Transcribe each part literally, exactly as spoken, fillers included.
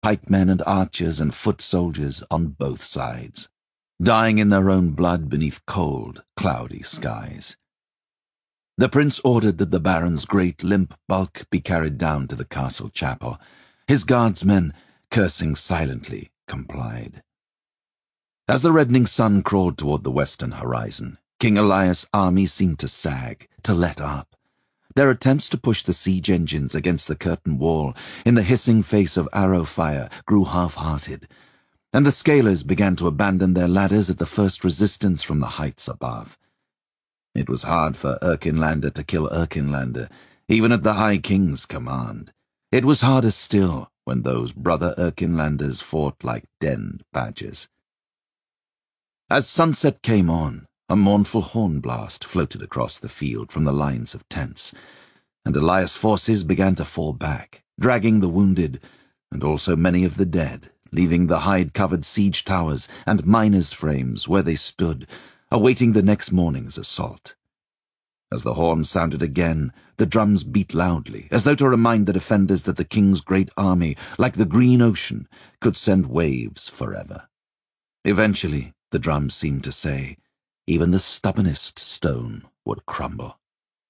pikemen and archers and foot soldiers on both sides, dying in their own blood beneath cold, cloudy skies. The prince ordered that the baron's great limp bulk be carried down to the castle chapel. His guardsmen, cursing silently, complied. As the reddening sun crawled toward the western horizon, King Elias' army seemed to sag, to let up. Their attempts to push the siege engines against the curtain wall in the hissing face of arrow fire grew half-hearted, and the scalers began to abandon their ladders at the first resistance from the heights above. It was hard for Erkinlander to kill Erkinlander, even at the High King's command. It was harder still when those brother Erkinlanders fought like denned badgers. As sunset came on, a mournful horn blast floated across the field from the lines of tents, and Elias' forces began to fall back, dragging the wounded, and also many of the dead, leaving the hide-covered siege towers and miners' frames where they stood, awaiting the next morning's assault. As the horn sounded again, the drums beat loudly, as though to remind the defenders that the king's great army, like the green ocean, could send waves forever. Eventually, the drums seemed to say, even the stubbornest stone would crumble.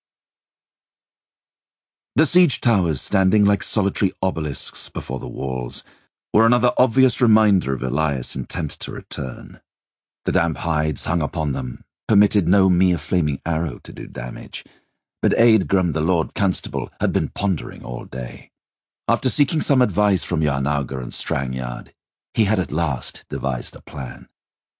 The siege towers, standing like solitary obelisks before the walls, were another obvious reminder of Elias' intent to return. The damp hides hung upon them permitted no mere flaming arrow to do damage, but Eadgrim the Lord Constable had been pondering all day. After seeking some advice from Yarnauger and Strangyard, he had at last devised a plan.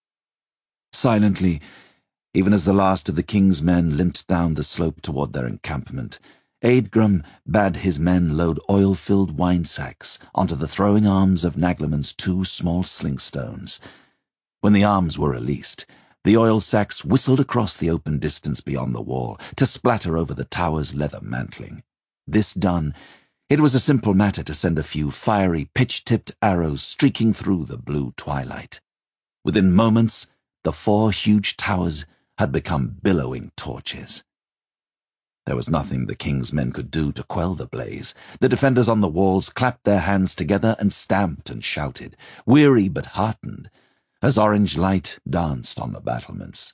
Silently, even as the last of the king's men limped down the slope toward their encampment, Eadgrim bade his men load oil-filled wine-sacks onto the throwing arms of Nagleman's two small slingstones. When the arms were released, the oil sacks whistled across the open distance beyond the wall to splatter over the tower's leather mantling. This done, it was a simple matter to send a few fiery, pitch-tipped arrows streaking through the blue twilight. Within moments, the four huge towers had become billowing torches. There was nothing the king's men could do to quell the blaze. The defenders on the walls clapped their hands together and stamped and shouted, weary but heartened, as orange light danced on the battlements.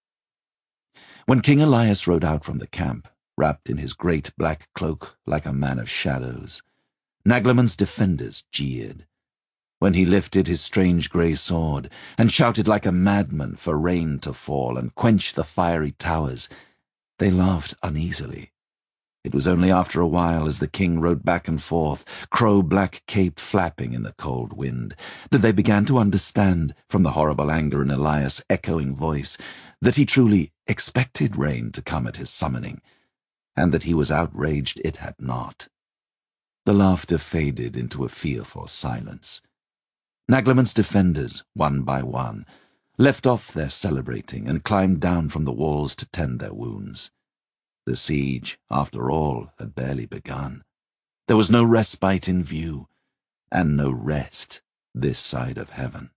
When King Elias rode out from the camp, wrapped in his great black cloak like a man of shadows, Nagleman's defenders jeered. When he lifted his strange grey sword and shouted like a madman for rain to fall and quench the fiery towers, they laughed uneasily. It was only after a while, as the king rode back and forth, crow-black cape flapping in the cold wind, that they began to understand, from the horrible anger in Elias' echoing voice, that he truly expected rain to come at his summoning, and that he was outraged it had not. The laughter faded into a fearful silence. Nagleman's defenders, one by one, left off their celebrating and climbed down from the walls to tend their wounds. The siege, after all, had barely begun. There was no respite in view, and no rest this side of heaven.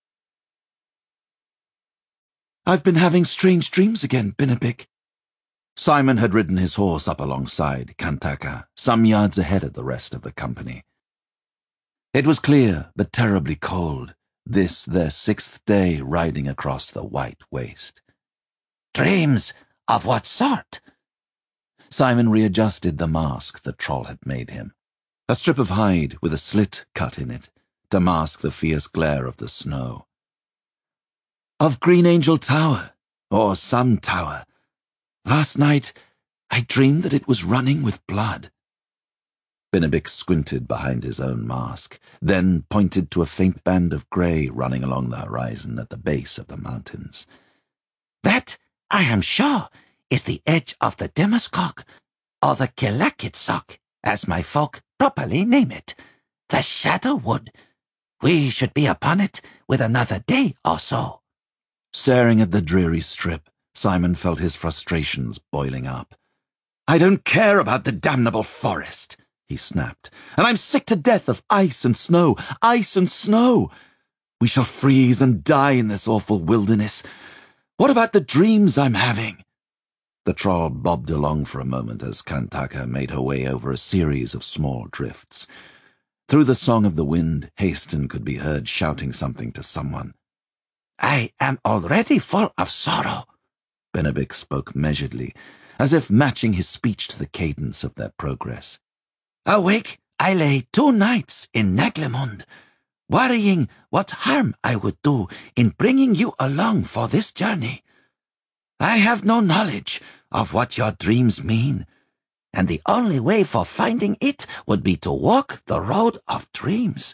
"I've been having strange dreams again, Binnabic." Simon had ridden his horse up alongside Kantaka, some yards ahead of the rest of the company. It was clear, but terribly cold, this their sixth day riding across the white waste. "Dreams? Of what sort?" Simon readjusted the mask the troll had made him, a strip of hide with a slit cut in it, to mask the fierce glare of the snow. "Of Green Angel Tower, or some tower. Last night, I dreamed that it was running with blood." Binnabic squinted behind his own mask, then pointed to a faint band of grey running along the horizon at the base of the mountains. "That, I am sure, is the edge of the Dimmerskog, or the Kilakitsok, as my folk properly name it, the Shadow Wood. We should be upon it with another day or so." Staring at the dreary strip, Simon felt his frustrations boiling up. "I don't care about the damnable forest," he snapped, "and I'm sick to death of ice and snow, ice and snow. We shall freeze and die in this awful wilderness. What about the dreams I'm having?" The troll bobbed along for a moment as Kantaka made her way over a series of small drifts. Through the song of the wind, Haston could be heard shouting something to someone. "I am already full of sorrow." Bennebic spoke measuredly, as if matching his speech to the cadence of their progress. "Awake, I lay two nights in Naglemund, worrying what harm I would do in bringing you along for this journey. I have no knowledge of what your dreams mean, and the only way for finding it would be to walk the road of dreams."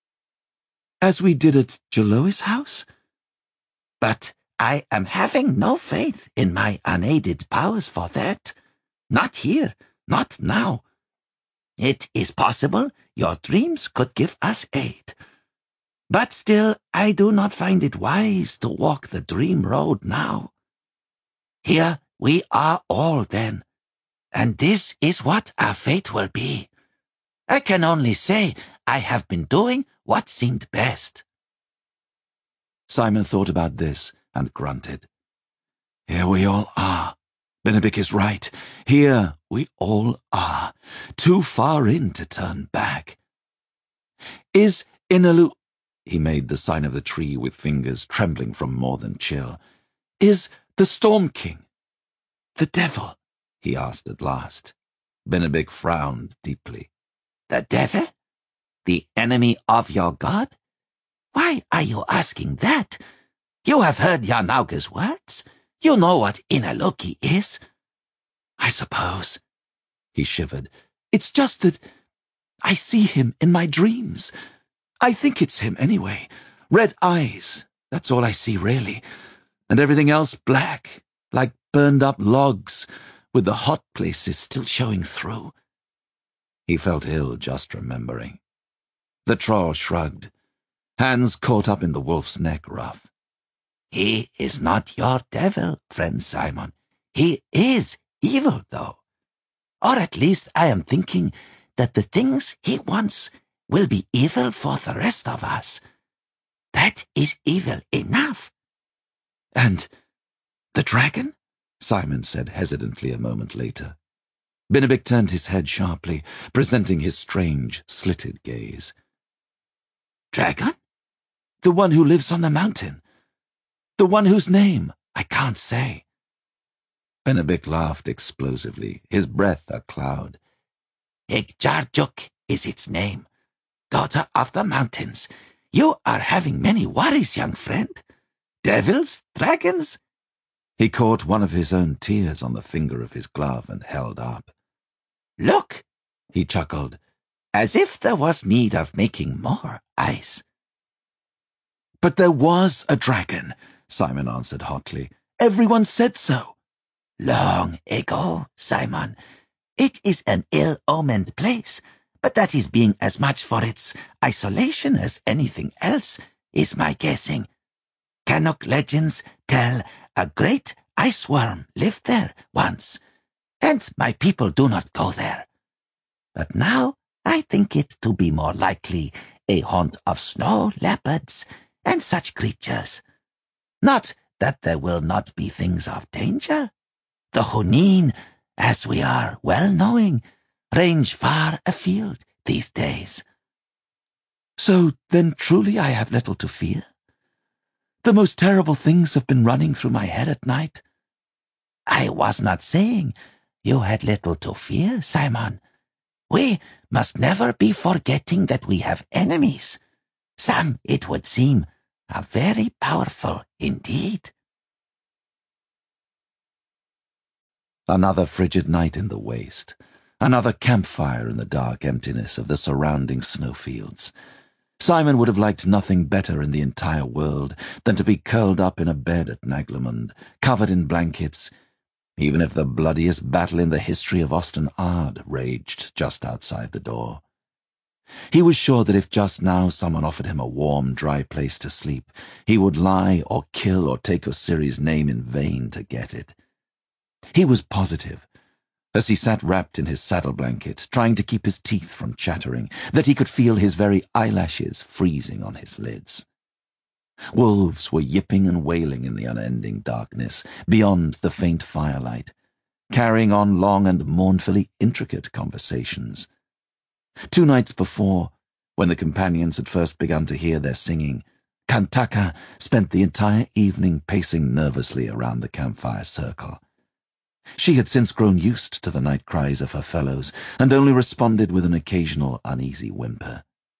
"As we did at Jalois' house?" "But I am having no faith in my unaided powers for that. Not here, not now. It is possible your dreams could give us aid. But still, I do not find it wise to walk the dream road now. Here we are all then, and this is what our fate will be. I can only say I have been doing what seemed best." Simon thought about this and grunted. Here we all are. Bennebic is right. Here we all are. Too far in to turn back. Is Inalu... He made the sign of the tree with fingers trembling from more than chill. Is the Storm King the devil? He asked at last. Bennebic frowned deeply. "The devil? The enemy of your god? Why are you asking that? You have heard Yarnauga's words. You know what Inaluki is." "I suppose." He shivered. "It's just that I see him in my dreams. I think it's him anyway. Red eyes, that's all I see really. And everything else black, like burned-up logs, with the hot places still showing through." He felt ill just remembering. The troll shrugged, hands caught up in the wolf's neck ruff. "He is not your devil, friend Simon. He is evil, though. Or at least I am thinking that the things he wants will be evil for the rest of us. That is evil enough." "And the dragon?" Simon said hesitantly a moment later. Bennebic turned his head sharply, presenting his strange, slitted gaze. "Dragon?" "The one who lives on the mountain. The one whose name I can't say." Bennebic laughed explosively, his breath a cloud. "Igjarjuk is its name. Daughter of the mountains. You are having many worries, young friend. Devils? Dragons?" He caught one of his own tears on the finger of his glove and held up. "Look," he chuckled, "as if there was need of making more ice." "But there was a dragon," Simon answered hotly. "Everyone said so." "Long ago, Simon. It is an ill-omened place, but that is being as much for its isolation as anything else, is my guessing. Canuck legends tell a great ice worm lived there once, and my people do not go there. But now I think it to be more likely a haunt of snow leopards and such creatures. Not that there will not be things of danger. The Hunin, as we are well knowing, range far afield these days." "So then truly I have little to fear? The most terrible things have been running through my head at night?" "I was not saying you had little to fear, Simon. We must never be forgetting that we have enemies. Some, it would seem, are very powerful indeed." Another frigid night in the waste. Another campfire in the dark emptiness of the surrounding snowfields. Simon would have liked nothing better in the entire world than to be curled up in a bed at Naglemund, covered in blankets, even if the bloodiest battle in the history of Osten-Ard raged just outside the door. He was sure that if just now someone offered him a warm, dry place to sleep, he would lie or kill or take Osiri's name in vain to get it. He was positive, as he sat wrapped in his saddle blanket, trying to keep his teeth from chattering, that he could feel his very eyelashes freezing on his lids. Wolves were yipping and wailing in the unending darkness, beyond the faint firelight, carrying on long and mournfully intricate conversations. Two nights before, When the companions had first begun to hear their singing, Kantaka spent the entire evening pacing nervously around the campfire circle. She had since grown used to the night cries of her fellows, and only responded with an occasional uneasy whimper.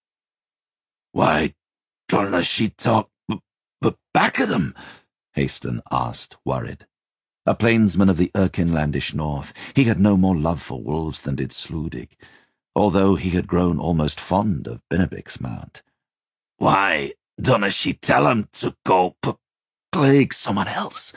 "Why don't she talk b b back at 'em?" Haston asked, worried. A plainsman of the Erkinlandish north, he had no more love for wolves than did Sludig, although he had grown almost fond of Benebik's mount. "Why don't she tell 'em to go p plague someone else?"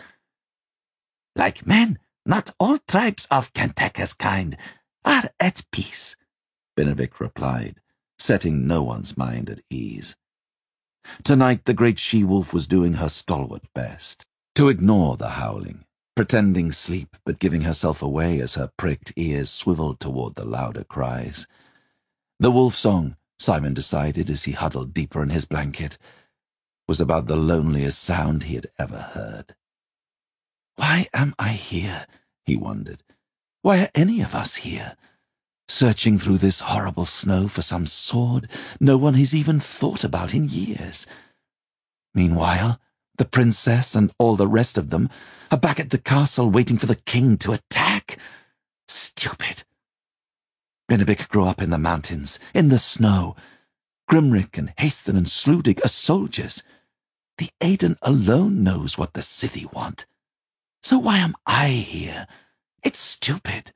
"Like men, not all tribes of Kantaka's kind are at peace," Benebik replied, setting no one's mind at ease. Tonight the great she-wolf was doing her stalwart best to ignore the howling, pretending sleep but giving herself away as her pricked ears swiveled toward the louder cries. The wolf song, Simon decided as he huddled deeper in his blanket, was about the loneliest sound he had ever heard. Why am I here? He wondered. Why are any of us here? Searching through this horrible snow for some sword no one has even thought about in years. Meanwhile, the princess and all the rest of them are back at the castle waiting for the king to attack. Stupid. Benebik grew up in the mountains, in the snow. Grimric and Haston and Sludig are soldiers. The Aiden alone knows what the Scythi want. So why am I here? It's stupid.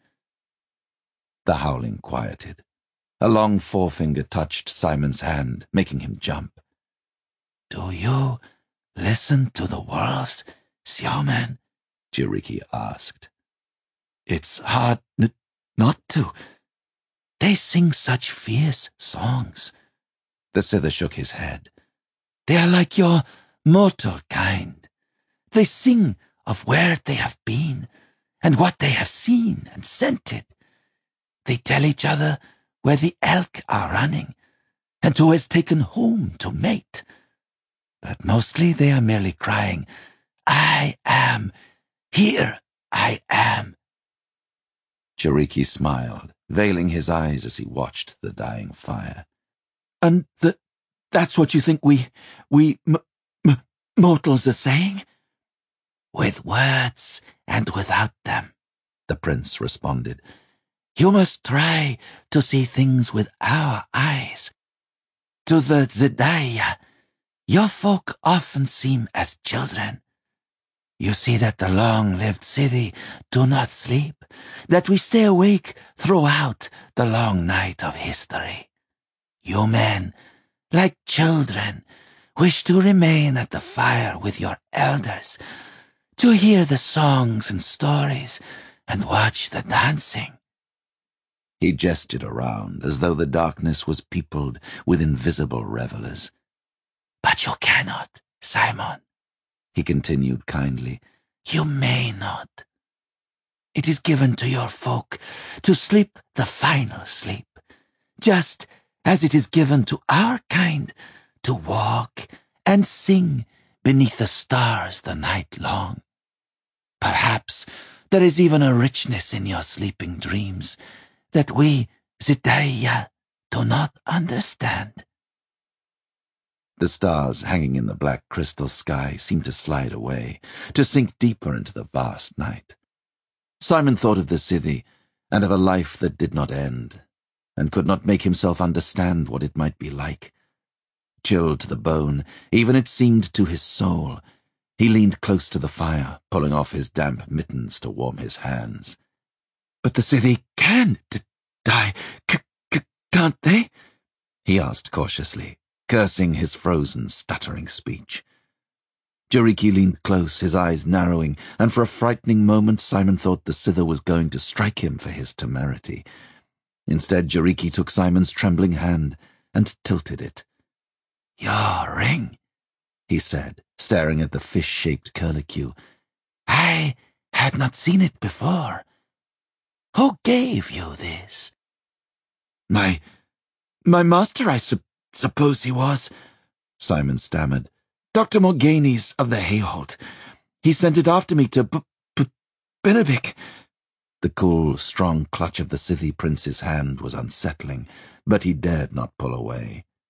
The howling quieted. A long forefinger touched Simon's hand, making him jump. "Do you listen to the wolves, Xiaoman?" Jiriki asked. "It's hard n not to. They sing such fierce songs." The Scyther shook his head. "They are like your mortal kind. They sing of where they have been, and what they have seen and scented. They tell each other where the elk are running, and who has taken home to mate. But mostly they are merely crying, 'I am, here I am.'" Jiriki smiled, veiling his eyes as he watched the dying fire. "And the, that's what you think we, we m m mortals are saying?" "With words and without them," the prince responded. "You must try to see things with our eyes. To the Zedaya, your folk often seem as children. You see that the long-lived Scythi do not sleep, that we stay awake throughout the long night of history. You men, like children, wish to remain at the fire with your elders, to hear the songs and stories and watch the dancing." He gestured around as though the darkness was peopled with invisible revelers. "But you cannot, Simon," he continued kindly. "You may not. It is given to your folk to sleep the final sleep, just as it is given to our kind to walk and sing beneath the stars the night long. Perhaps there is even a richness in your sleeping dreams that we, Zedaya, do not understand." The stars hanging in the black crystal sky seemed to slide away, to sink deeper into the vast night. Simon thought of the Scythi and of a life that did not end, and could not make himself understand what it might be like. Chilled to the bone, even it seemed to his soul, he leaned close to the fire, pulling off his damp mittens to warm his hands. "But the Scythi can d die, c c can't they?" he asked cautiously, cursing his frozen, stuttering speech. Jiriki leaned close, his eyes narrowing, and for a frightening moment Simon thought the Scyther was going to strike him for his temerity. Instead, Jiriki took Simon's trembling hand and tilted it. "Your ring," he said, staring at the fish-shaped curlicue. "I had not seen it before. Who gave you this?" My... my master, I su suppose he was," Simon stammered. "Doctor Morganis of the Hayholt. He sent it after me to B B Benebik." The cool, strong clutch of the Scythi prince's hand was unsettling, but he dared not pull away.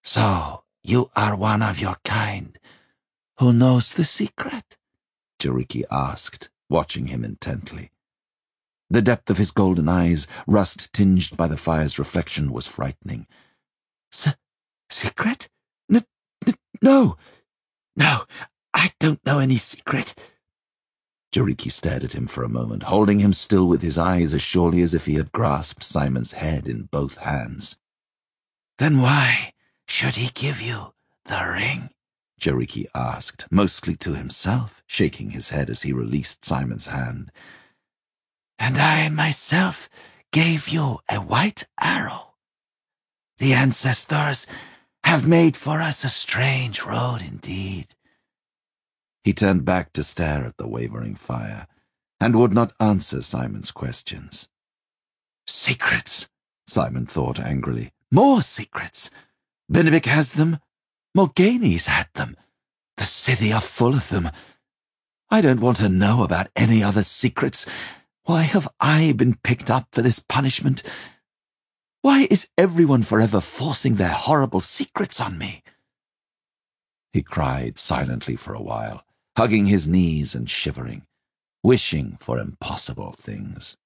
So, you are one of your kind who knows the secret? Jariki asked, watching him intently. The depth of his golden eyes, rust-tinged by the fire's reflection, was frightening. S secret? N n no! No, I don't know any secret. Jariki stared at him for a moment, holding him still with his eyes as surely as if he had grasped Simon's head in both hands. Then why should he give you the ring? Jariki asked, mostly to himself, shaking his head as he released Simon's hand. And I myself gave you a white arrow. The ancestors have made for us a strange road indeed. He turned back to stare at the wavering fire, and would not answer Simon's questions. Secrets, Simon thought angrily. More secrets. Benevik has them. Morghani's had them. The city are full of them. I don't want to know about any other secrets. Why have I been picked up for this punishment? Why is everyone forever forcing their horrible secrets on me? He cried silently for a while, hugging his knees and shivering, wishing for impossible things.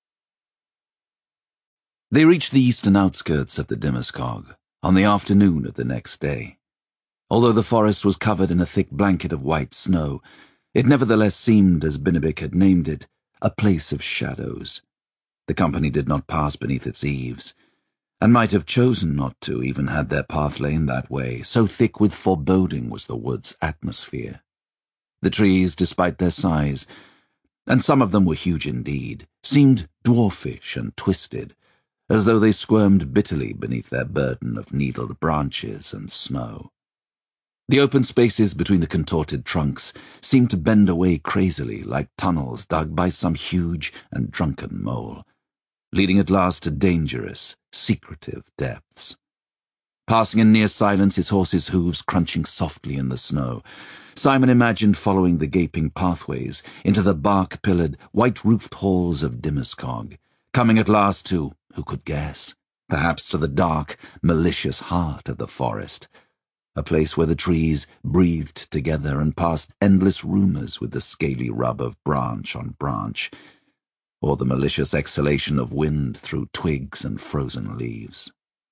They reached the eastern outskirts of the Dimmescog on the afternoon of the next day. Although the forest was covered in a thick blanket of white snow, it nevertheless seemed, as Binabik had named it, a place of shadows. The company did not pass beneath its eaves, and might have chosen not to, even had their path lain that way, so thick with foreboding was the wood's atmosphere. The trees, despite their size, and some of them were huge indeed, seemed dwarfish and twisted, as though they squirmed bitterly beneath their burden of needled branches and snow. The open spaces between the contorted trunks seemed to bend away crazily like tunnels dug by some huge and drunken mole, leading at last to dangerous, secretive depths. Passing in near silence, his horse's hooves crunching softly in the snow, Simon imagined following the gaping pathways into the bark-pillared, white-roofed halls of Dimmescog, coming at last to, who could guess, perhaps to the dark, malicious heart of the forest, a place where the trees breathed together and passed endless rumours with the scaly rub of branch on branch, or the malicious exhalation of wind through twigs and frozen leaves.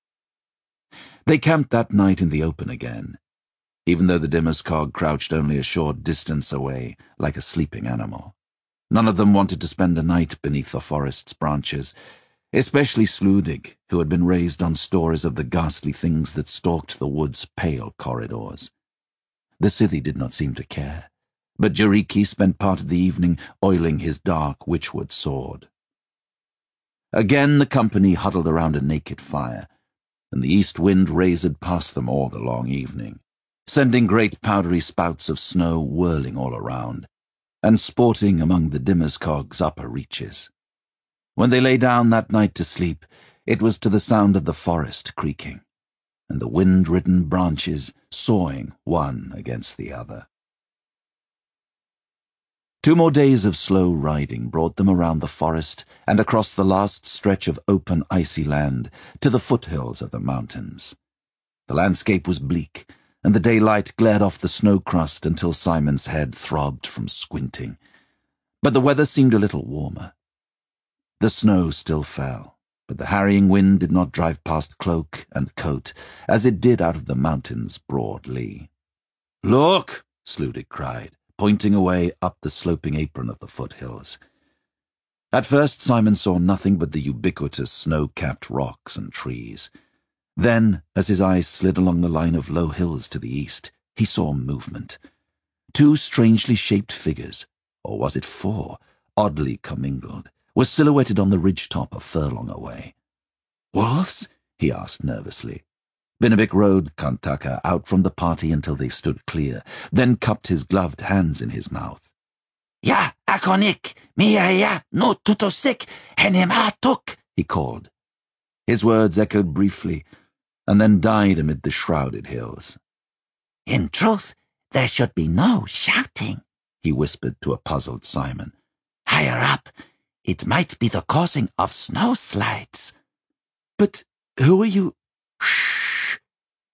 They camped that night in the open again, even though the Dimmescog crouched only a short distance away, like a sleeping animal. None of them wanted to spend a night beneath the forest's branches, especially Sludig, who had been raised on stories of the ghastly things that stalked the wood's pale corridors. The Scythy did not seem to care, but Jariki spent part of the evening oiling his dark witchwood sword. Again the company huddled around a naked fire, and the east wind razored past them all the long evening, sending great powdery spouts of snow whirling all around, and sporting among the Dimmescog's upper reaches. When they lay down that night to sleep, it was to the sound of the forest creaking, and the wind-ridden branches sawing one against the other. Two more days of slow riding brought them around the forest and across the last stretch of open icy land to the foothills of the mountains. The landscape was bleak, and the daylight glared off the snow crust until Simon's head throbbed from squinting. But the weather seemed a little warmer. The snow still fell, but the harrying wind did not drive past cloak and coat as it did out of the mountain's broad lee. "Look!" Sludig cried, pointing away up the sloping apron of the foothills. At first Simon saw nothing but the ubiquitous snow-capped rocks and trees. Then, as his eyes slid along the line of low hills to the east, he saw movement. Two strangely shaped figures, or was it four, oddly commingled, were silhouetted on the ridge-top a furlong away. "Wolves?" he asked nervously. Binabik rode Kantaka out from the party until they stood clear, then cupped his gloved hands in his mouth. "Ya, akonik, mia ya, no tutosik, henematuk," he called. His words echoed briefly, and then died amid the shrouded hills. "In truth, there should be no shouting," he whispered to a puzzled Simon. "Higher up, it might be the causing of snowslides." "But who are you—" "Shh!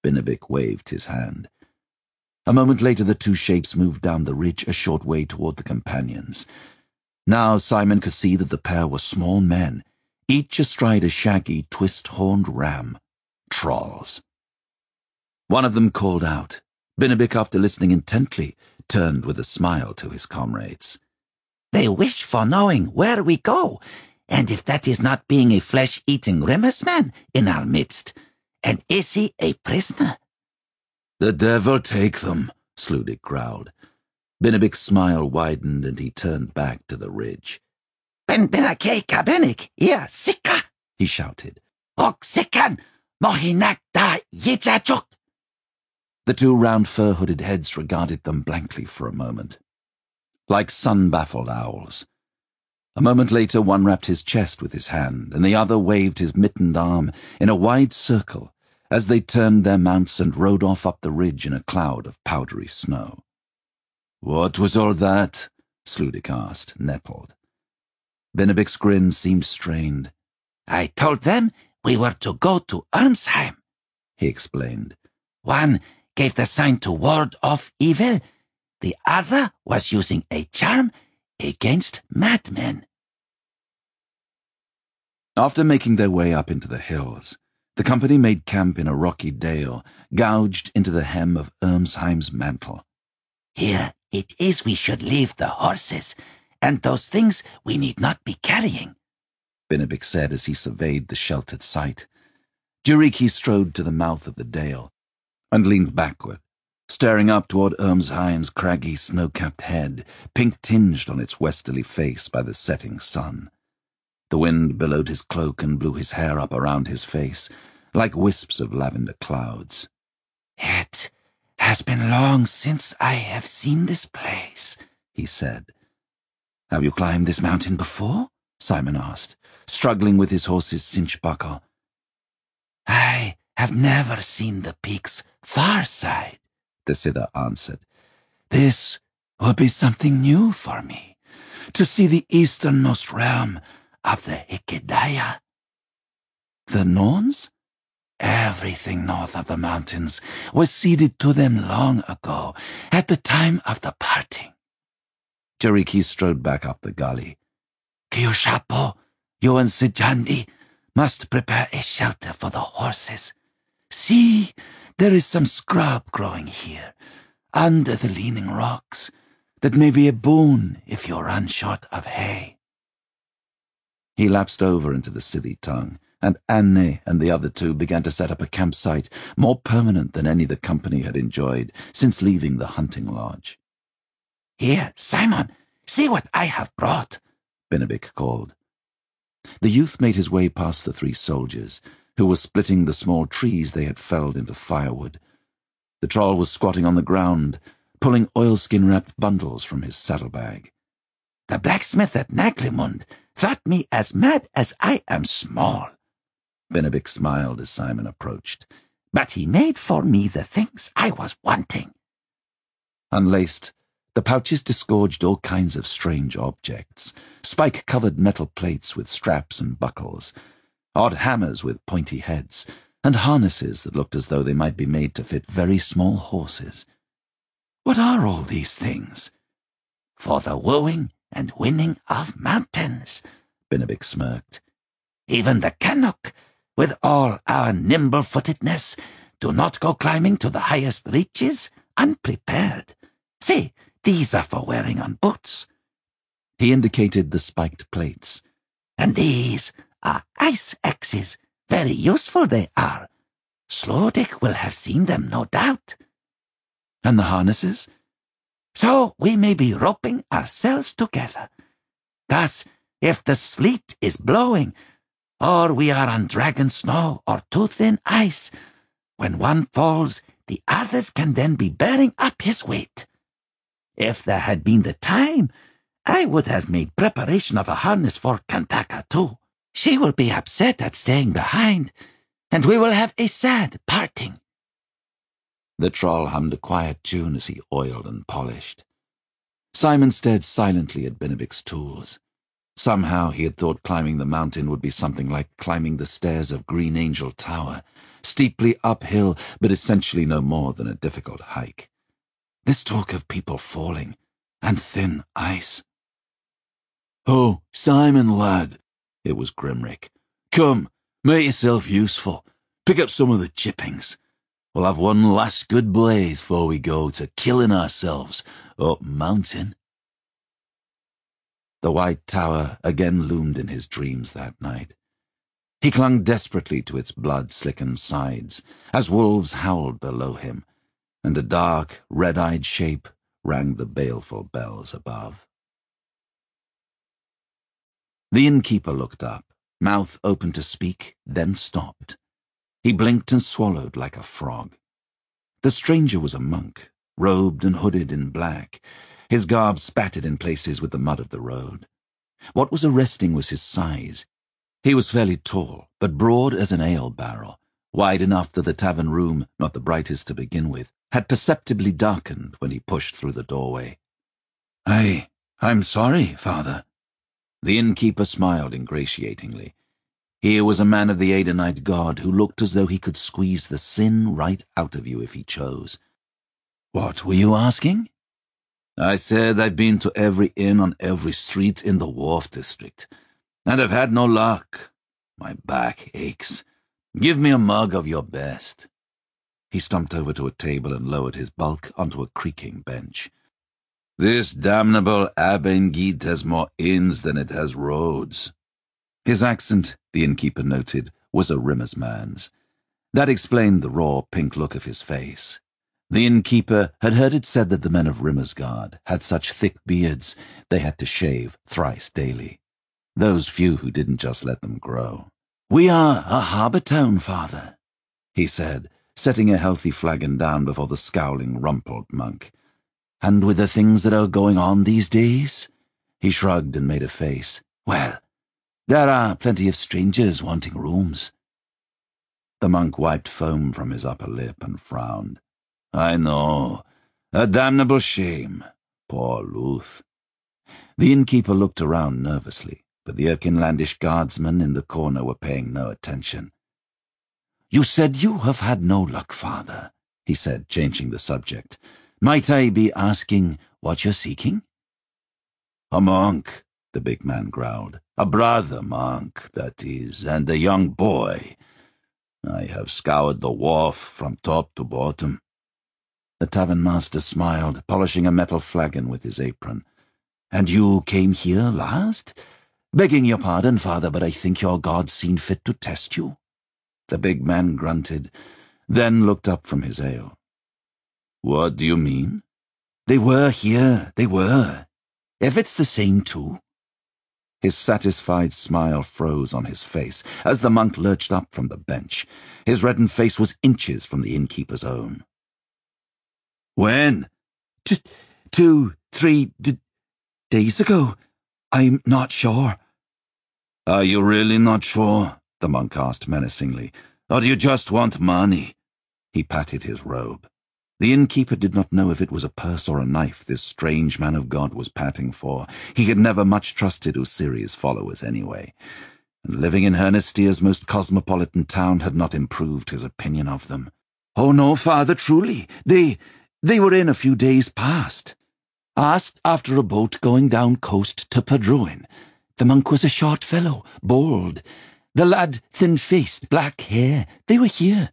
Binabik waved his hand. A moment later the two shapes moved down the ridge a short way toward the companions. Now Simon could see that the pair were small men, each astride a shaggy, twist-horned ram. Trolls. One of them called out. Binabik, after listening intently, turned with a smile to his comrades. They wish for knowing where we go, and if that is not being a flesh-eating Remus man in our midst. And is he a prisoner? The devil take them, Sludik growled. Binabik's smile widened and he turned back to the ridge. Ben benake kabenik, ia sika, he shouted. Ok sikan, mohinak da yijachok. The two round fur-hooded heads regarded them blankly for a moment, like sun-baffled owls. A moment later one rapped his chest with his hand, and the other waved his mittened arm in a wide circle as they turned their mounts and rode off up the ridge in a cloud of powdery snow. "What was all that?" Sludik asked, nettled. Binabik's grin seemed strained. I told them we were to go to Ernsheim, he explained. One gave the sign to ward off evil. The other was using a charm against madmen. After making their way up into the hills, the company made camp in a rocky dale, gouged into the hem of Ernsheim's mantle. Here it is we should leave the horses, and those things we need not be carrying, Binabik said as he surveyed the sheltered site. Juriki strode to the mouth of the dale and leaned backward, staring up toward Ernsheim's craggy, snow-capped head, pink-tinged on its westerly face by the setting sun. The wind billowed his cloak and blew his hair up around his face, like wisps of lavender clouds. It has been long since I have seen this place, he said. Have you climbed this mountain before? Simon asked, struggling with his horse's cinch buckle. I have never seen the peak's far side, the Siddha answered. This will be something new for me, to see the easternmost realm of the Hikedaya. The Norns? Everything north of the mountains was ceded to them long ago, at the time of the parting. Juriki strode back up the gully. Kyoshapo, you and Sijandi must prepare a shelter for the horses. See, there is some scrub growing here, under the leaning rocks, that may be a boon if you run short of hay. He lapsed over into the Siddhi tongue, and Anne and the other two began to set up a campsite more permanent than any the company had enjoyed since leaving the hunting lodge. Here, Simon, see what I have brought, Binabik called. The youth made his way past the three soldiers, who were splitting the small trees they had felled into firewood. The troll was squatting on the ground, pulling oilskin-wrapped bundles from his saddlebag. The blacksmith at Naglimund thought me as mad as I am small. Binabik smiled as Simon approached. But he made for me the things I was wanting. Unlaced, the pouches disgorged all kinds of strange objects, spike-covered metal plates with straps and buckles, odd hammers with pointy heads, and harnesses that looked as though they might be made to fit very small horses. What are all these things? For the wooing and winning of mountains, Binabik smirked. Even the Canuck, with all our nimble-footedness, do not go climbing to the highest reaches unprepared. See, these are for wearing on boots. He indicated the spiked plates. And these are ice axes. Very useful they are. Sludik will have seen them, no doubt. And the harnesses? So we may be roping ourselves together. Thus, if the sleet is blowing, or we are on dragon snow or too thin ice, when one falls, the others can then be bearing up his weight. If there had been the time, I would have made preparation of a harness for Kantaka too. She will be upset at staying behind, and we will have a sad parting. The troll hummed a quiet tune as he oiled and polished. Simon stared silently at Binabik's tools. Somehow he had thought climbing the mountain would be something like climbing the stairs of Green Angel Tower, steeply uphill, but essentially no more than a difficult hike. This talk of people falling, and thin ice. "Oh, Simon, lad," it was Grimrick. "Come, make yourself useful. Pick up some of the chippings. We'll have one last good blaze before we go to killing ourselves up mountain." The White Tower again loomed in his dreams that night. He clung desperately to its blood-slickened sides as wolves howled below him, and a dark, red-eyed shape rang the baleful bells above. The innkeeper looked up, mouth open to speak, then stopped. He blinked and swallowed like a frog. The stranger was a monk, robed and hooded in black, his garb spattered in places with the mud of the road. What was arresting was his size. He was fairly tall, but broad as an ale barrel, wide enough that the tavern room, not the brightest to begin with, had perceptibly darkened when he pushed through the doorway. "I... I'm sorry, Father." The innkeeper smiled ingratiatingly. Here was a man of the Adenite god who looked as though he could squeeze the sin right out of you if he chose. "What were you asking?" "I said I've been to every inn on every street in the Wharf District, and I've had no luck. My back aches. Give me a mug of your best." He stumped over to a table and lowered his bulk onto a creaking bench. "This damnable Abengid has more inns than it has roads." His accent, the innkeeper noted, was a Rimmer's man's. That explained the raw pink look of his face. The innkeeper had heard it said that the men of Rimmersgard had such thick beards they had to shave thrice daily. Those few who didn't just let them grow. "We are a harbour town, Father," he said, setting a healthy flagon down before the scowling, rumpled monk. "And with the things that are going on these days," he shrugged and made a face, "well, there are plenty of strangers wanting rooms." The monk wiped foam from his upper lip and frowned. "I know. A damnable shame. Poor Luth." The innkeeper looked around nervously, but the Erkinlandish guardsmen in the corner were paying no attention. "You said you have had no luck, Father," he said, changing the subject. "Might I be asking what you're seeking?" "A monk," the big man growled. "A brother monk, that is, and a young boy. I have scoured the wharf from top to bottom." The tavern master smiled, polishing a metal flagon with his apron. "And you came here last? Begging your pardon, Father, but I think your god's seen fit to test you." The big man grunted, then looked up from his ale. "What do you mean?" "They were here, they were. If it's the same too." His satisfied smile froze on his face as the monk lurched up from the bench. His reddened face was inches from the innkeeper's own. "When?" T two, three d days ago. I'm not sure." "Are you really not sure?" the monk asked menacingly. "Or do you just want money?" He patted his robe. The innkeeper did not know if it was a purse or a knife this strange man of God was patting for. He had never much trusted Usiri's followers anyway, and living in Hernestier's most cosmopolitan town had not improved his opinion of them. "Oh no, Father, truly. They... they were in a few days past. Asked after a boat going down coast to Padruin. The monk was a short fellow, bold. The lad thin-faced, black hair. They were here."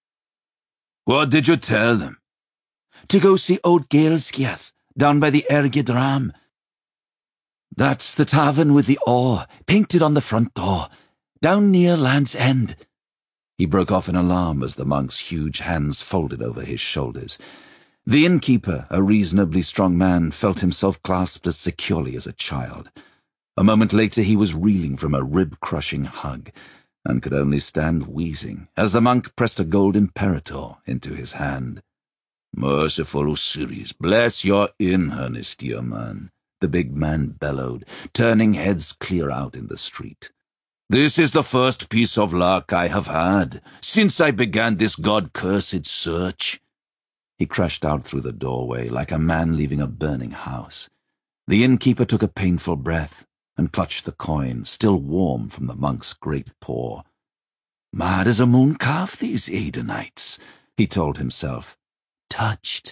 "What did you tell them?" "To go see old Gaelskiath, down by the Ergidram. That's the tavern with the oar, painted on the front door, down near Land's End." He broke off in alarm as the monk's huge hands folded over his shoulders. The innkeeper, a reasonably strong man, felt himself clasped as securely as a child. A moment later he was reeling from a rib-crushing hug, and could only stand wheezing as the monk pressed a gold imperator into his hand. "Merciful Osiris, bless your inn, Hernestier man," the big man bellowed, turning heads clear out in the street. "This is the first piece of luck I have had since I began this god-cursed search." He crashed out through the doorway like a man leaving a burning house. The innkeeper took a painful breath, and clutched the coin, still warm from the monk's great paw. Mad as a mooncalf, these Edenites, he told himself. Touched.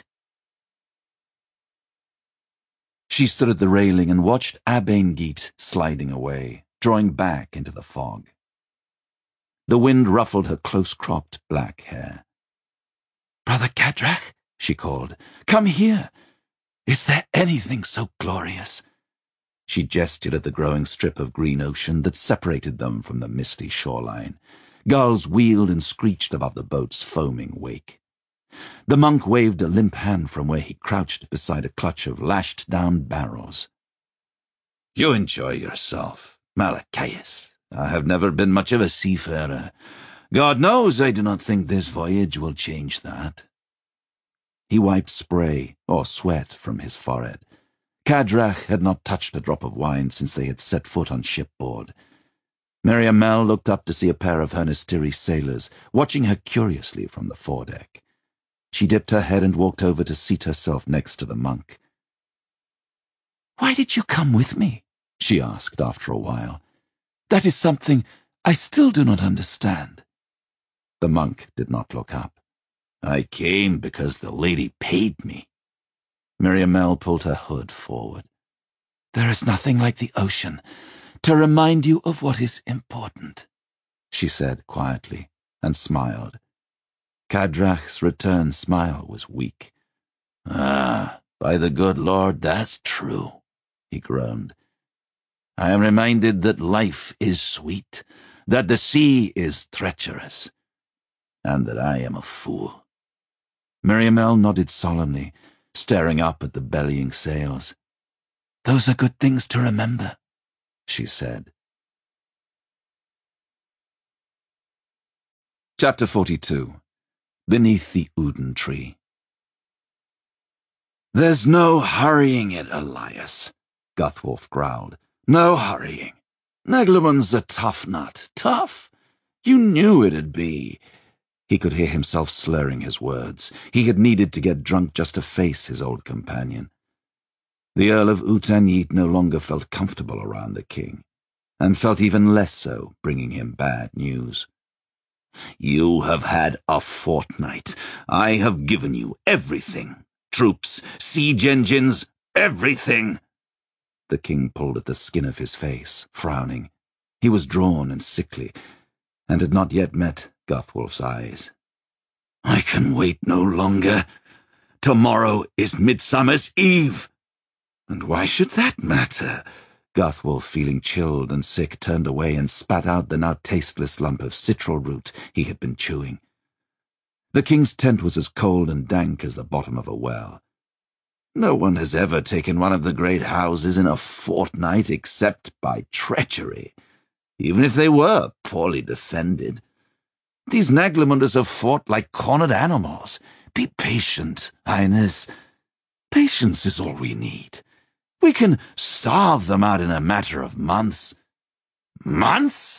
She stood at the railing and watched Abengeet sliding away, drawing back into the fog. The wind ruffled her close-cropped black hair. "Brother Kadrach," she called, "come here. Is there anything so glorious?" She gestured at the growing strip of green ocean that separated them from the misty shoreline. Gulls wheeled and screeched above the boat's foaming wake. The monk waved a limp hand from where he crouched beside a clutch of lashed-down barrels. "You enjoy yourself, Malachias. I have never been much of a seafarer. God knows I do not think this voyage will change that." He wiped spray or sweat from his forehead. Kadrach had not touched a drop of wine since they had set foot on shipboard. Miriam Mel looked up to see a pair of Hernestiri sailors watching her curiously from the foredeck. She dipped her head and walked over to seat herself next to the monk. "Why did you come with me?" she asked after a while. "That is something I still do not understand." The monk did not look up. "I came because the lady paid me." Miriam Mel pulled her hood forward. "There is nothing like the ocean to remind you of what is important," she said quietly, and smiled. Kadrach's return smile was weak. "Ah, by the good Lord, that's true," he groaned. "I am reminded that life is sweet, that the sea is treacherous, and that I am a fool." Miriam Mel nodded solemnly, staring up at the bellying sails. "Those are good things to remember," she said. Chapter forty-two. Beneath the Uden Tree. "There's no hurrying it, Elias," Guthwolf growled. "No hurrying. Neglemon's a tough nut. Tough? You knew it'd be." He could hear himself slurring his words. He had needed to get drunk just to face his old companion. The Earl of Uten-Yit no longer felt comfortable around the king, and felt even less so bringing him bad news. "You have had a fortnight. I have given you everything. Troops, siege engines, everything." The king pulled at the skin of his face, frowning. He was drawn and sickly, and had not yet met Guthwolf's eyes. "I can wait no longer. Tomorrow is Midsummer's Eve." "And why should that matter?" Guthwolf, feeling chilled and sick, turned away and spat out the now tasteless lump of citral root he had been chewing. The king's tent was as cold and dank as the bottom of a well. No one has ever taken one of the great houses in a fortnight except by treachery, even if they were poorly defended. These Naglemunders have fought like cornered animals. Be patient, Highness. Patience is all we need. We can starve them out in a matter of months." "Months?"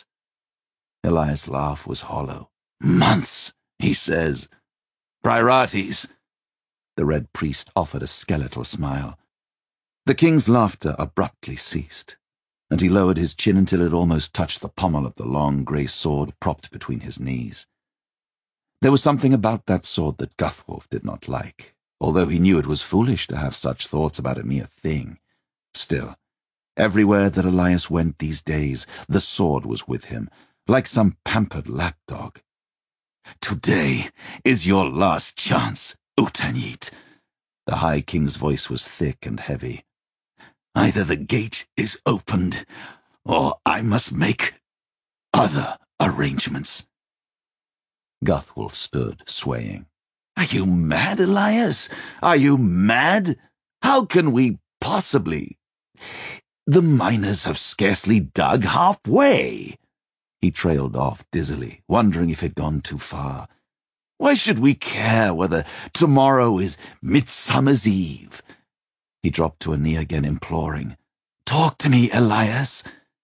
Elias' laugh was hollow. "Months, he says. Priorities." The red priest offered a skeletal smile. The king's laughter abruptly ceased, and he lowered his chin until it almost touched the pommel of the long grey sword propped between his knees. There was something about that sword that Guthwolf did not like, although he knew it was foolish to have such thoughts about a mere thing. Still, everywhere that Elias went these days, the sword was with him, like some pampered lapdog. "Today is your last chance, Uten-Yit." The High King's voice was thick and heavy. "Either the gate is opened, or I must make other arrangements." Guthwolf stood, swaying. "Are you mad, Elias? Are you mad? How can we possibly? The miners have scarcely dug halfway." He trailed off dizzily, wondering if he'd gone too far. "Why should we care whether tomorrow is Midsummer's Eve?" He dropped to a knee again, imploring, "Talk to me, Elias."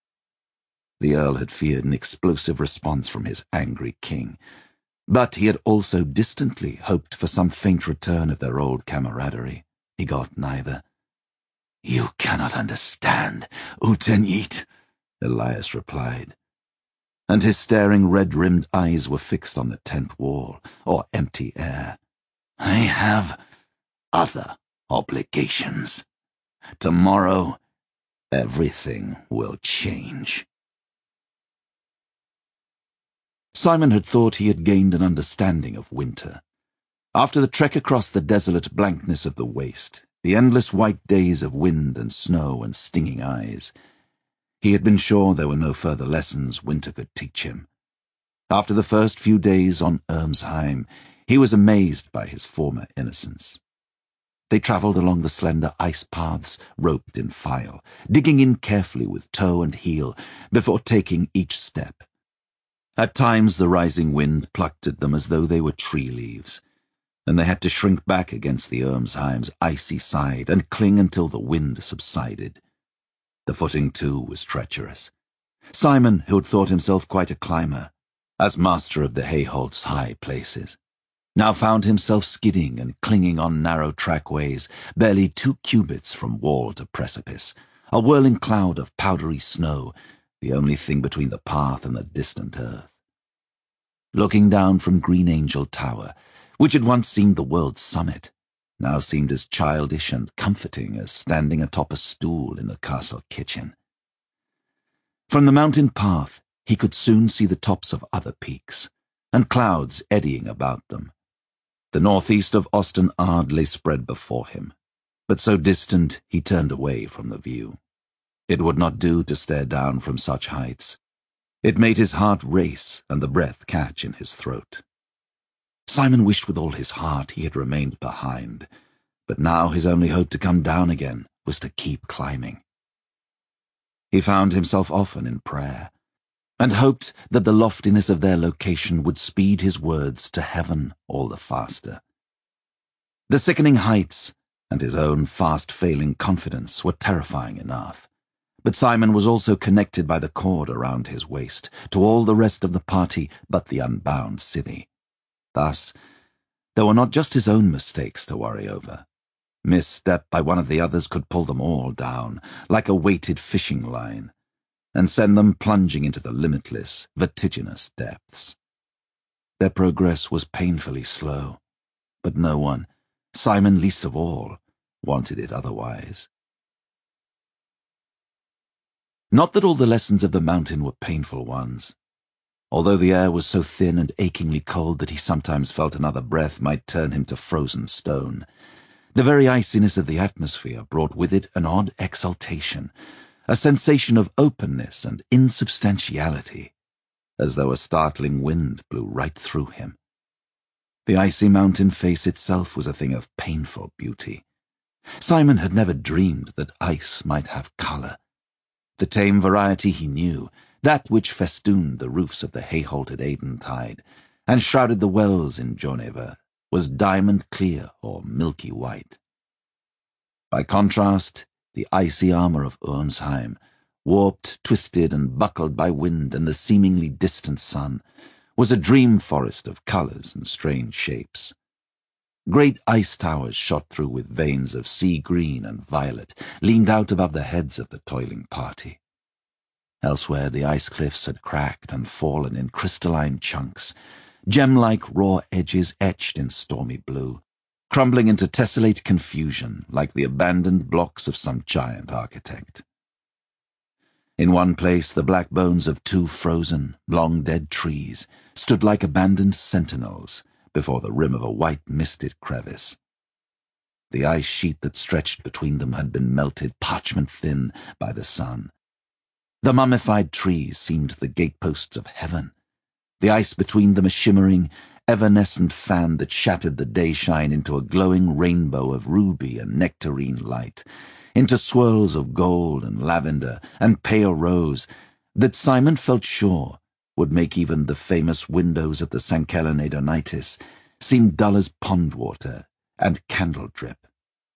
The Earl had feared an explosive response from his angry king, but he had also distantly hoped for some faint return of their old camaraderie. He got neither. "You cannot understand, Utenyit," Elias replied, and his staring red-rimmed eyes were fixed on the tent wall, or empty air. "I have other obligations. Tomorrow, everything will change." Simon had thought he had gained an understanding of winter. After the trek across the desolate blankness of the waste, the endless white days of wind and snow and stinging eyes, he had been sure there were no further lessons winter could teach him. After the first few days on Ermsheim, he was amazed by his former innocence. They travelled along the slender ice paths roped in file, digging in carefully with toe and heel before taking each step. At times the rising wind plucked at them as though they were tree leaves, and they had to shrink back against the Ermsheim's icy side and cling until the wind subsided. The footing, too, was treacherous. Simon, who had thought himself quite a climber, as master of the Hayholt's high places, now found himself skidding and clinging on narrow trackways, barely two cubits from wall to precipice, a whirling cloud of powdery snow, the only thing between the path and the distant earth. Looking down from Green Angel Tower, which had once seemed the world's summit, now seemed as childish and comforting as standing atop a stool in the castle kitchen. From the mountain path, he could soon see the tops of other peaks, and clouds eddying about them. The northeast of Osten-Ard lay spread before him, but so distant he turned away from the view. It would not do to stare down from such heights. It made his heart race and the breath catch in his throat. Simon wished with all his heart he had remained behind, but now his only hope to come down again was to keep climbing. He found himself often in prayer, and hoped that the loftiness of their location would speed his words to heaven all the faster. The sickening heights and his own fast-failing confidence were terrifying enough, but Simon was also connected by the cord around his waist to all the rest of the party but the unbound civvy. Thus, there were not just his own mistakes to worry over. Misstep by one of the others could pull them all down, like a weighted fishing line, and send them plunging into the limitless, vertiginous depths. Their progress was painfully slow, but no one, Simon least of all, wanted it otherwise. Not that all the lessons of the mountain were painful ones. Although the air was so thin and achingly cold that he sometimes felt another breath might turn him to frozen stone, the very iciness of the atmosphere brought with it an odd exaltation, a sensation of openness and insubstantiality, as though a startling wind blew right through him. The icy mountain face itself was a thing of painful beauty. Simon had never dreamed that ice might have colour. The tame variety he knew, that which festooned the roofs of the Hayholt at Aidentide, and shrouded the wells in Jonever, was diamond clear or milky white. By contrast, the icy armour of Ermsheim, warped, twisted, and buckled by wind and the seemingly distant sun, was a dream forest of colours and strange shapes. Great ice towers shot through with veins of sea green and violet leaned out above the heads of the toiling party. Elsewhere the ice cliffs had cracked and fallen in crystalline chunks, gem-like raw edges etched in stormy blue, crumbling into tessellate confusion like the abandoned blocks of some giant architect. In one place the black bones of two frozen, long-dead trees stood like abandoned sentinels before the rim of a white-misted crevice. The ice sheet that stretched between them had been melted parchment-thin by the sun. The mummified trees seemed the gateposts of heaven, the ice between them a shimmering, evanescent fan that shattered the dayshine into a glowing rainbow of ruby and nectarine light, into swirls of gold and lavender and pale rose that Simon felt sure would make even the famous windows of the Sankt Helena seem dull as pond water and candle drip.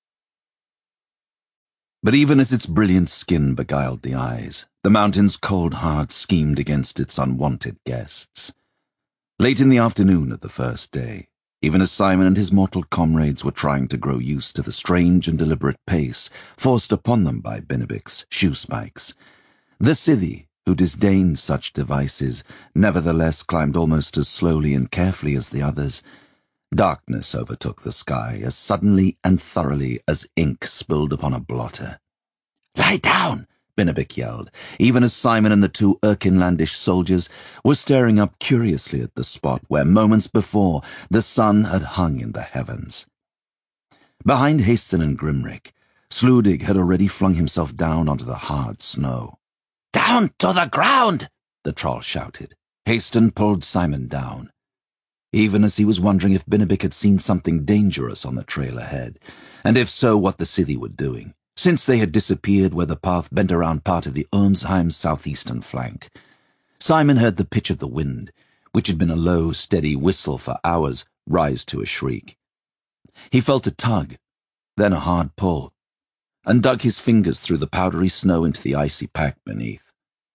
But even as its brilliant skin beguiled the eyes, the mountain's cold heart schemed against its unwanted guests. Late in the afternoon of the first day, even as Simon and his mortal comrades were trying to grow used to the strange and deliberate pace forced upon them by Benebic's shoe spikes. The Scythi, who disdained such devices, nevertheless climbed almost as slowly and carefully as the others. Darkness overtook the sky as suddenly and thoroughly as ink spilled upon a blotter. "Lie down!" Benebic yelled, even as Simon and the two Erkinlandish soldiers were staring up curiously at the spot where moments before the sun had hung in the heavens. Behind Haston and Grimrick, Sludig had already flung himself down onto the hard snow. "Down to the ground!" the troll shouted. Haston pulled Simon down, even as he was wondering if Benebic had seen something dangerous on the trail ahead, and if so, what the Scythi were doing, since they had disappeared where the path bent around part of the Ormsheim southeastern flank. Simon heard the pitch of the wind, which had been a low, steady whistle for hours, rise to a shriek. He felt a tug, then a hard pull, and dug his fingers through the powdery snow into the icy pack beneath.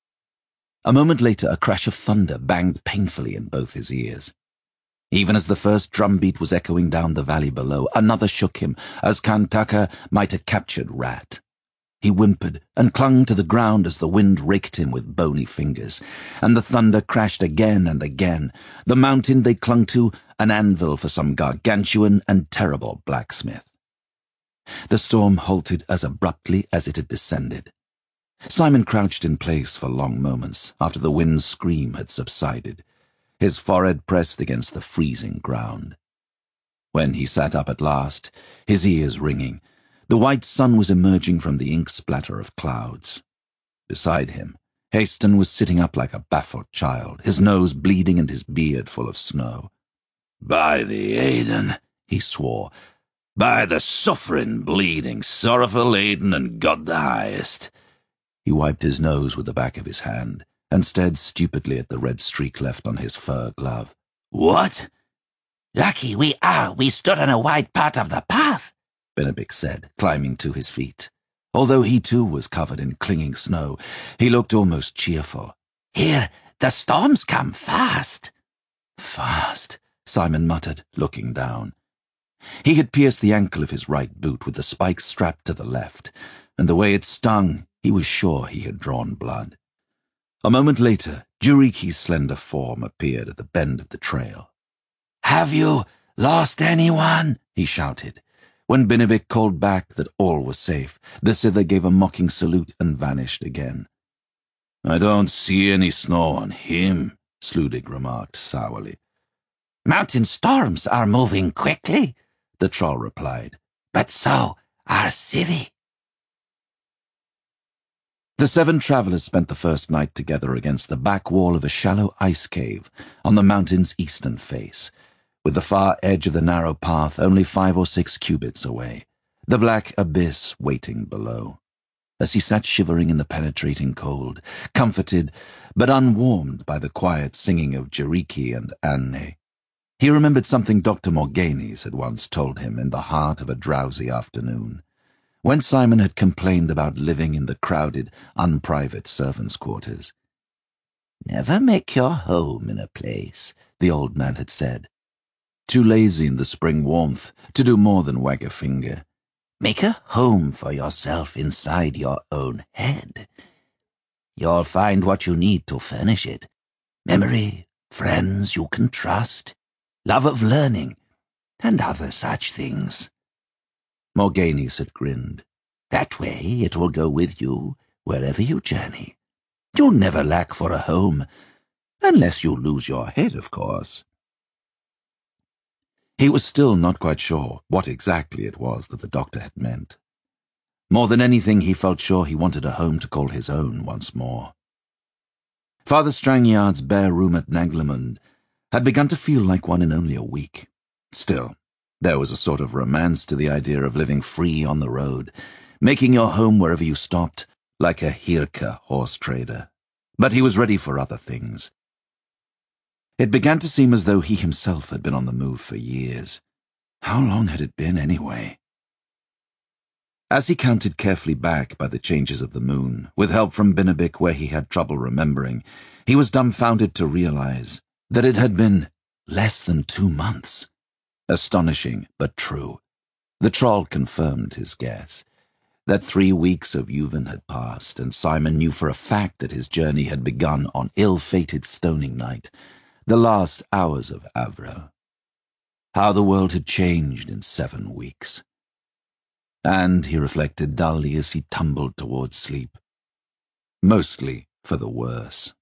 A moment later, a crash of thunder banged painfully in both his ears. Even as the first drumbeat was echoing down the valley below, another shook him, as Kantaka might a captured rat. He whimpered and clung to the ground as the wind raked him with bony fingers, and the thunder crashed again and again, the mountain they clung to an anvil for some gargantuan and terrible blacksmith. The storm halted as abruptly as it had descended. Simon crouched in place for long moments after the wind's scream had subsided, his forehead pressed against the freezing ground. When he sat up at last, his ears ringing, the white sun was emerging from the ink splatter of clouds. Beside him, Haston was sitting up like a baffled child, his nose bleeding and his beard full of snow. "By the Aiden," he swore, "by the suffering, bleeding, sorrowful Aiden and God the highest." He wiped his nose with the back of his hand, and stared stupidly at the red streak left on his fur glove. "What?" "Lucky we are we stood on a wide part of the path," Benebic said, climbing to his feet. Although he too was covered in clinging snow, he looked almost cheerful. "Here, the storms come fast." "Fast," Simon muttered, looking down. He had pierced the ankle of his right boot with the spike strapped to the left, and the way it stung, he was sure he had drawn blood. A moment later, Juriki's slender form appeared at the bend of the trail. "Have you lost anyone?" he shouted. When Benevic called back that all was safe, the Scyther gave a mocking salute and vanished again. "I don't see any snow on him," Sludig remarked sourly. "Mountain storms are moving quickly," the troll replied. "But so are Scythi." The seven travellers spent the first night together against the back wall of a shallow ice cave on the mountain's eastern face, with the far edge of the narrow path only five or six cubits away, the black abyss waiting below. As he sat shivering in the penetrating cold, comforted but unwarmed by the quiet singing of Juriki and Anne, he remembered something Doctor Morganis had once told him in the heart of a drowsy afternoon, when Simon had complained about living in the crowded, unprivate servants' quarters. "Never make your home in a place," the old man had said. Too lazy in the spring warmth to do more than wag a finger. "Make a home for yourself inside your own head. You'll find what you need to furnish it. Memory, friends you can trust, love of learning, and other such things." Morganis had grinned. "That way it will go with you wherever you journey. You'll never lack for a home, unless you lose your head, of course." He was still not quite sure what exactly it was that the doctor had meant. More than anything, he felt sure he wanted a home to call his own once more. Father Strangyard's bare room at Naglemund had begun to feel like one in only a week. Still, there was a sort of romance to the idea of living free on the road, making your home wherever you stopped, like a Hirka horse trader. But he was ready for other things. It began to seem as though he himself had been on the move for years. How long had it been, anyway? As he counted carefully back by the changes of the moon, with help from Benebic where he had trouble remembering, he was dumbfounded to realize that it had been less than two months. Astonishing, but true. The troll confirmed his guess. That three weeks of Yuvan had passed, and Simon knew for a fact that his journey had begun on ill-fated stoning night, the last hours of Avro. How the world had changed in seven weeks. And, he reflected dully as he tumbled towards sleep, mostly for the worse.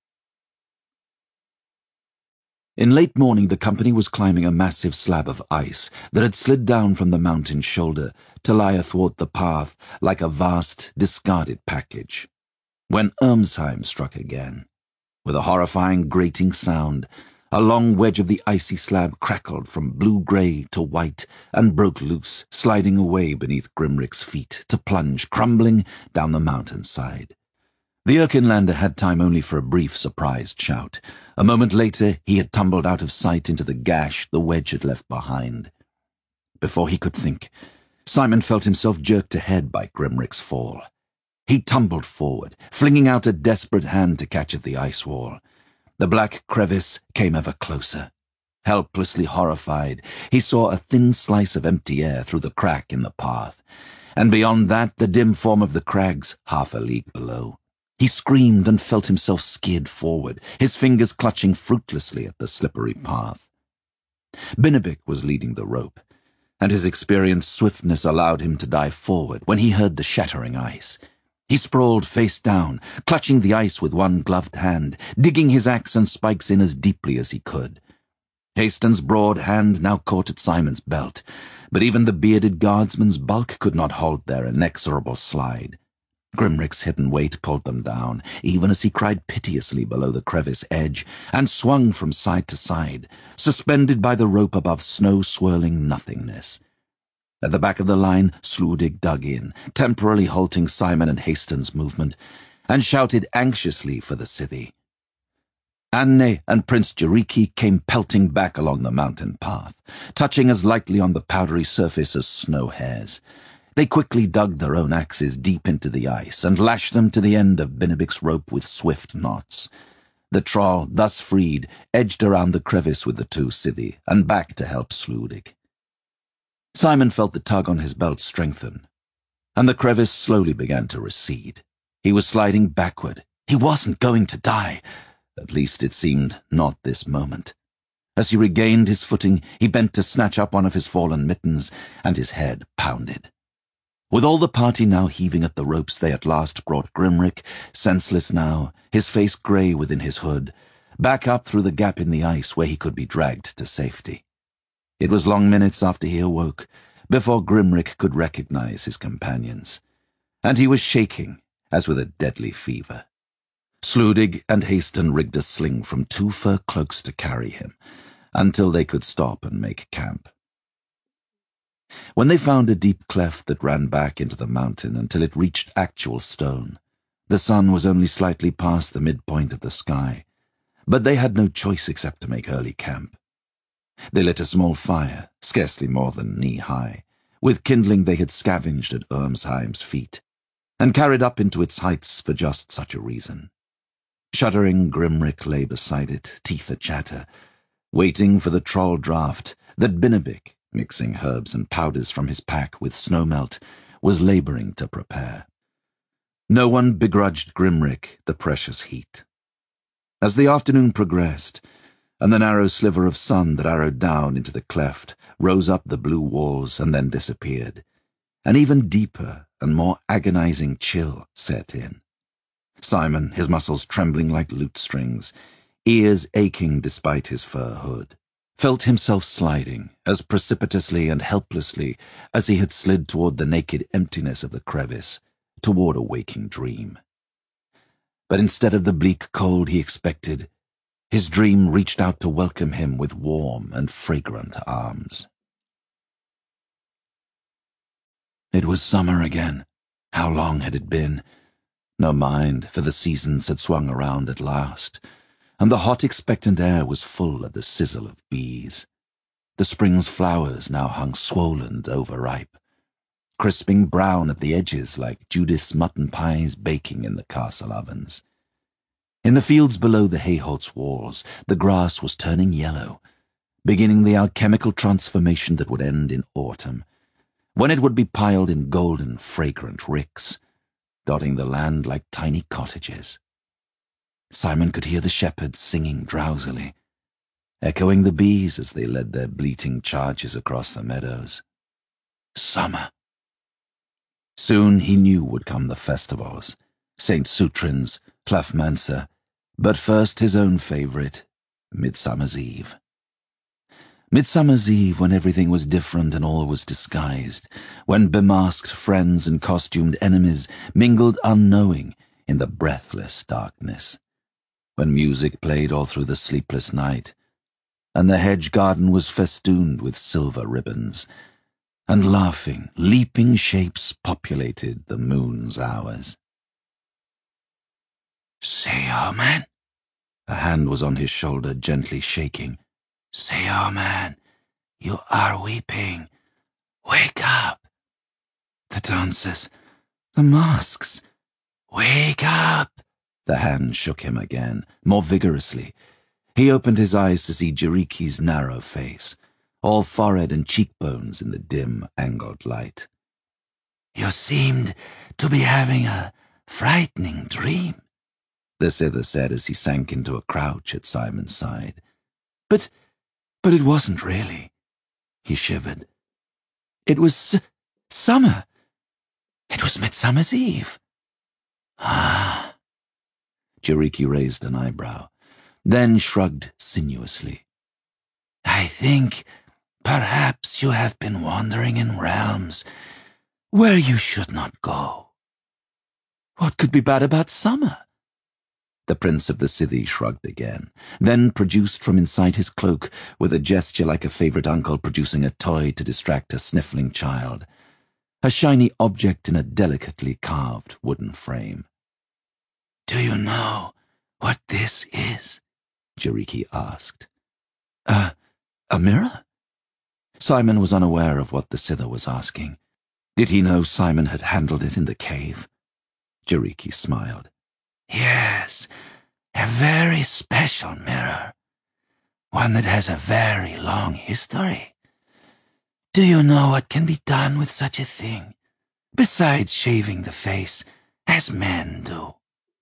In late morning, the company was climbing a massive slab of ice that had slid down from the mountain's shoulder to lie athwart the path like a vast, discarded package, when Irmsheim struck again. With a horrifying, grating sound, a long wedge of the icy slab crackled from blue-grey to white and broke loose, sliding away beneath Grimrick's feet to plunge, crumbling, down the mountainside. The Erkinlander had time only for a brief, surprised shout. A moment later, he had tumbled out of sight into the gash the wedge had left behind. Before he could think, Simon felt himself jerked ahead by Grimrick's fall. He tumbled forward, flinging out a desperate hand to catch at the ice wall. The black crevice came ever closer. Helplessly horrified, he saw a thin slice of empty air through the crack in the path, and beyond that the dim form of the crags half a league below. He screamed and felt himself skid forward, his fingers clutching fruitlessly at the slippery path. Binabik was leading the rope, and his experienced swiftness allowed him to dive forward when he heard the shattering ice. He sprawled face down, clutching the ice with one gloved hand, digging his axe and spikes in as deeply as he could. Hasten's broad hand now caught at Simon's belt, but even the bearded guardsman's bulk could not halt their inexorable slide. Grimrick's hidden weight pulled them down, even as he cried piteously below the crevice edge, and swung from side to side, suspended by the rope above snow-swirling nothingness. At the back of the line, Sludig dug in, temporarily halting Simon and Hasten's movement, and shouted anxiously for the cithy. Anne and Prince Jariki came pelting back along the mountain path, touching as lightly on the powdery surface as snow hairs. They quickly dug their own axes deep into the ice and lashed them to the end of Binabik's rope with swift knots. The troll, thus freed, edged around the crevice with the two Scythi and back to help Sludig. Simon felt the tug on his belt strengthen, and the crevice slowly began to recede. He was sliding backward. He wasn't going to die. At least it seemed not this moment. As he regained his footing, he bent to snatch up one of his fallen mittens, and his head pounded. With all the party now heaving at the ropes, they at last brought Grimrick, senseless now, his face grey within his hood, back up through the gap in the ice where he could be dragged to safety. It was long minutes after he awoke, before Grimrick could recognize his companions, and he was shaking as with a deadly fever. Sludig and Hasten rigged a sling from two fur cloaks to carry him, until they could stop and make camp. When they found a deep cleft that ran back into the mountain until it reached actual stone, the sun was only slightly past the midpoint of the sky, but they had no choice except to make early camp. They lit a small fire, scarcely more than knee-high, with kindling they had scavenged at Irmsheim's feet, and carried up into its heights for just such a reason. Shuddering, Grimrick lay beside it, teeth a-chatter, waiting for the troll draught that Binabik, mixing herbs and powders from his pack with snowmelt, was labouring to prepare. No one begrudged Grimrick the precious heat. As the afternoon progressed, and the narrow sliver of sun that arrowed down into the cleft rose up the blue walls and then disappeared, an even deeper and more agonizing chill set in. Simon, his muscles trembling like lute strings, ears aching despite his fur hood, felt himself sliding as precipitously and helplessly as he had slid toward the naked emptiness of the crevice, toward a waking dream. But instead of the bleak cold he expected, his dream reached out to welcome him with warm and fragrant arms. It was summer again. How long had it been? No mind, for the seasons had swung around at last, and the hot, expectant air was full of the sizzle of bees. The spring's flowers now hung swollen and overripe, crisping brown at the edges like Judith's mutton pies baking in the castle ovens. In the fields below the Hayholt's walls, the grass was turning yellow, beginning the alchemical transformation that would end in autumn, when it would be piled in golden, fragrant ricks, dotting the land like tiny cottages. Simon could hear the shepherds singing drowsily, echoing the bees as they led their bleating charges across the meadows. Summer. Soon he knew would come the festivals, Saint Sutrins, Clafmansa, but first his own favourite, Midsummer's Eve. Midsummer's Eve, when everything was different and all was disguised, when bemasked friends and costumed enemies mingled unknowing in the breathless darkness, when music played all through the sleepless night, and the hedge garden was festooned with silver ribbons, and laughing, leaping shapes populated the moon's hours. "Say amen." A hand was on his shoulder, gently shaking. "Say amen. You are weeping. Wake up." The dancers, the masks. "Wake up." The hand shook him again, more vigorously. He opened his eyes to see Jiriki's narrow face, all forehead and cheekbones in the dim, angled light. "You seemed to be having a frightening dream," the Scyther said as he sank into a crouch at Simon's side. But, but it wasn't really. He shivered. It was s summer. It was Midsummer's Eve. Ah. Jiriki raised an eyebrow, then shrugged sinuously. "I think perhaps you have been wandering in realms where you should not go." What could be bad about summer? The Prince of the Scythi shrugged again, then produced from inside his cloak, with a gesture like a favourite uncle producing a toy to distract a sniffling child, a shiny object in a delicately carved wooden frame. "Do you know what this is?" Jiriki asked. Uh, a mirror? Simon was unaware of what the Scyther was asking. Did he know Simon had handled it in the cave? Jiriki smiled. "Yes, a very special mirror. One that has a very long history. Do you know what can be done with such a thing, besides shaving the face, as men do?"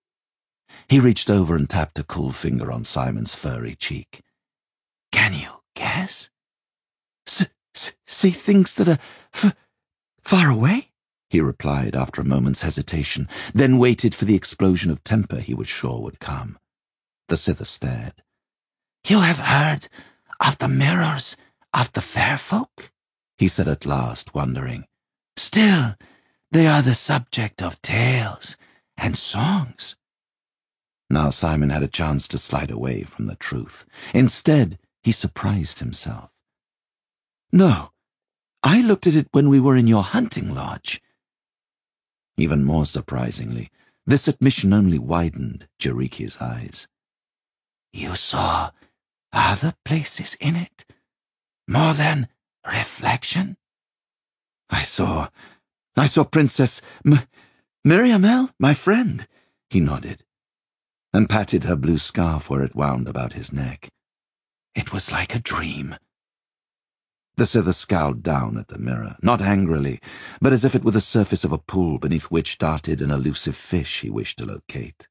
He reached over and tapped a cool finger on Simon's furry cheek. "Can you guess?" S s see things that are f far away? He replied after a moment's hesitation, then waited for the explosion of temper he was sure would come. The Scyther stared. "You have heard of the mirrors of the fair folk?" he said at last, wondering. "Still, they are the subject of tales and songs." Now Simon had a chance to slide away from the truth. Instead, he surprised himself. "No, I looked at it when we were in your hunting lodge." Even more surprisingly, this admission only widened Jiriki's eyes. "You saw other places in it? More than reflection?" I saw... I saw Princess M Miriamel, my friend," he nodded, and patted her blue scarf where it wound about his neck. It was like a dream. The Scyther scowled down at the mirror, not angrily, but as if it were the surface of a pool beneath which darted an elusive fish he wished to locate.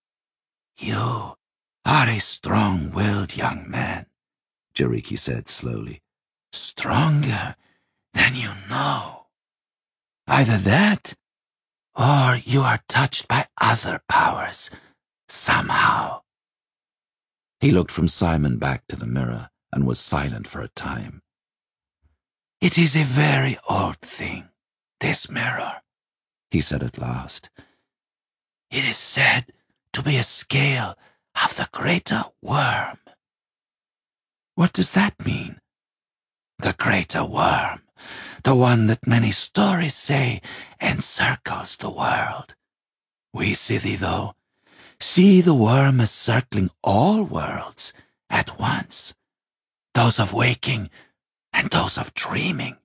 "You are a strong-willed young man," Jiriki said slowly. "Stronger than you know. Either that, or you are touched by other powers, somehow." He looked from Simon back to the mirror and was silent for a time. "It is a very old thing, this mirror," he said at last. "It is said to be a scale of the greater worm." "What does that mean?" "The greater worm, the one that many stories say encircles the world. We Scythi, though, see the worm as circling all worlds at once, those of waking and those of dreaming,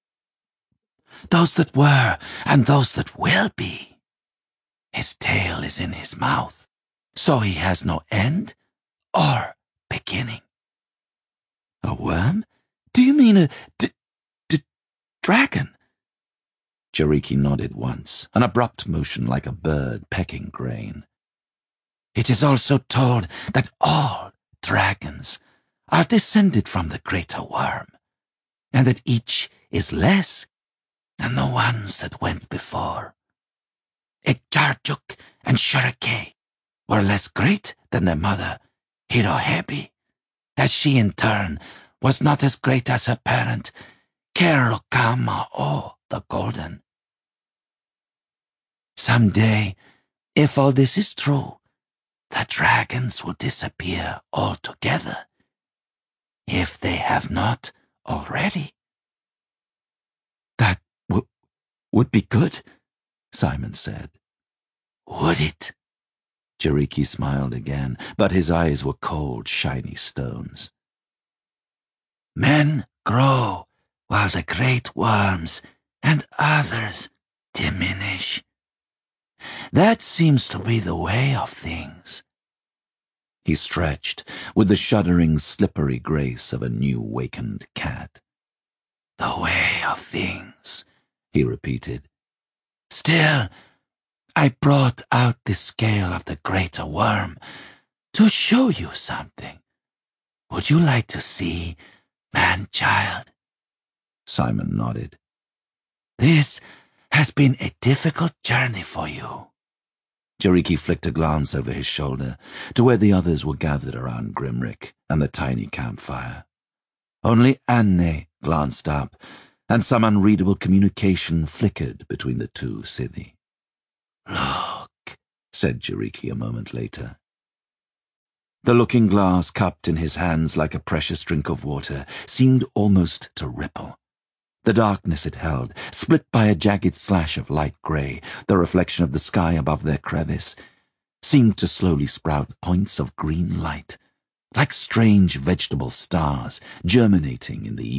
those that were and those that will be. His tail is in his mouth, so he has no end or beginning." A worm? Do you mean a d- d- dragon? Jariki nodded once, an abrupt motion like a bird pecking grain. It is also told that all dragons are descended from the greater worm, and that each is less than the ones that went before. Ekjarjuk and Shurikei were less great than their mother, Hirohebi, as she in turn was not as great as her parent, Kerokama-o the Golden. Someday, if all this is true, the dragons will disappear altogether, if they have not already. That w- would be good, Simon said. Would it? Jariki smiled again, but his eyes were cold, shiny stones. Men grow while the great worms and others diminish. That seems to be the way of things. He stretched with the shuddering, slippery grace of a new-wakened cat. The way of things, he repeated. Still, I brought out the scale of the greater worm to show you something. Would you like to see, man-child? Simon nodded. This has been a difficult journey for you. Jariki flicked a glance over his shoulder to where the others were gathered around Grimrick and the tiny campfire. Only Anne glanced up, and some unreadable communication flickered between the two Sithi. Look, said Jariki a moment later. The looking-glass cupped in his hands like a precious drink of water seemed almost to ripple. The darkness it held, split by a jagged slash of light grey, the reflection of the sky above their crevice, seemed to slowly sprout points of green light, like strange vegetable stars germinating in the